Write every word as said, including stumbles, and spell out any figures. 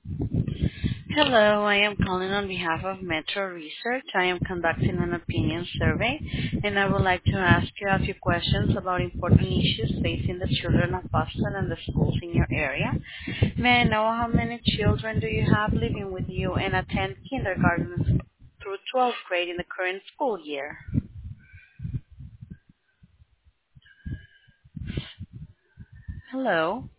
Hello, I am calling on behalf of Metro Research. I am conducting an opinion survey, and I would like to ask you a few questions about important issues facing the children of Boston and the schools in your area. May I know how many children do you have living with you and attend kindergarten through twelfth grade in the current school year? Hello?